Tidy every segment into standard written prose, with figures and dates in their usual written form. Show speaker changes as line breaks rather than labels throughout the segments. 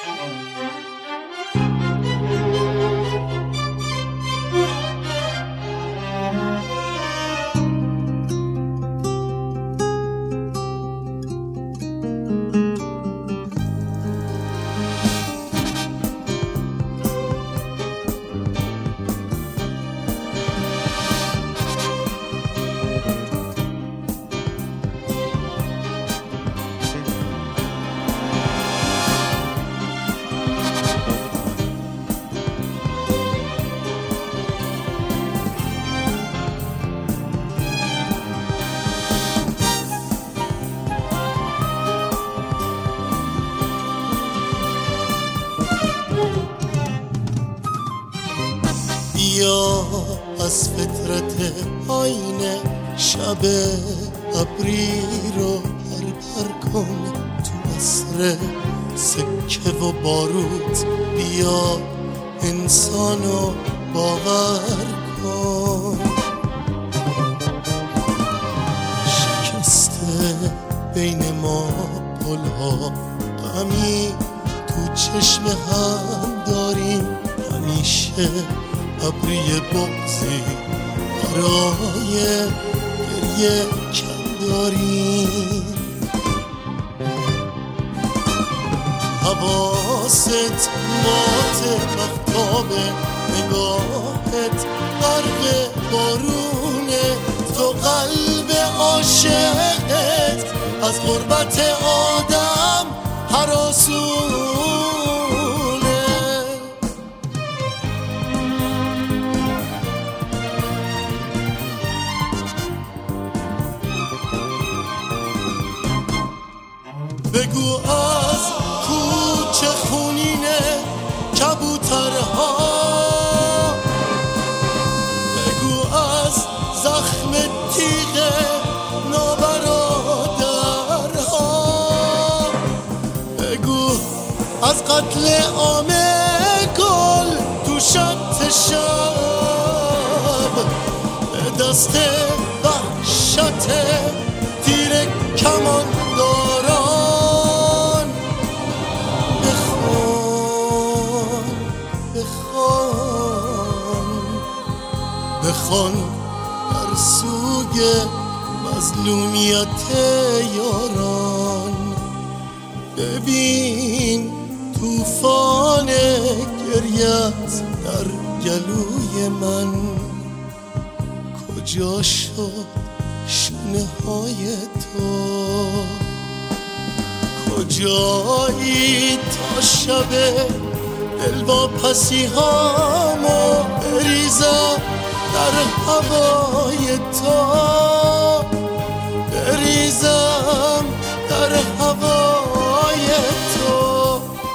بیا از فطرت آینه شب ابری رو پر کن تو عصر سکه و باروت. بیا انسانو باور کن. شکسته بین ما پلها، غمی تو چشم هم داریم. همیشه ابری بغضی برای گریه کم داریم. حواست مات مفتاب نگاهت غرق بارونه. تو قلب عاشقت از غربت آدم هراسونه. بگو از کوچه خونین کبوترها، بگو از زخم تیغ نابرادرها، بگو از قتل عام گل تو شب به دست وحشت تیر کمان داران. بخوان در سوگ مظلومیت یاران. ببین توفان گریت در گلوی من. کجا شد شونه های تو؟ کجایی تا شب دلواپسی هامو بریزم در هوای تو، بریزم در هوای تو.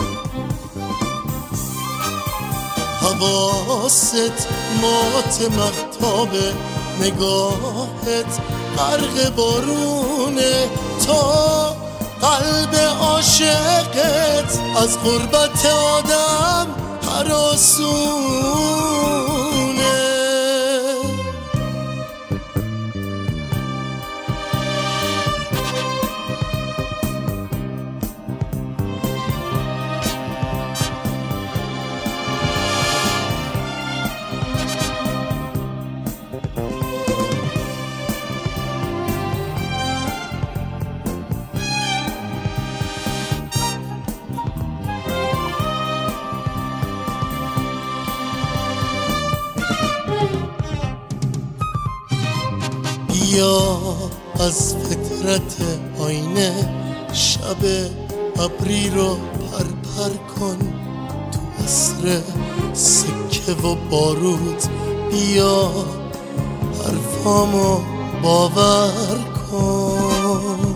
حواست مات مهتاب نگاهت غرق بارونه. تو قلب عاشقت از غربت آدم هراسونه. بیا از فطرت آینه شب ابری رو پر کن تو عصر سکه و بارود. بیا حرفامو باور کن.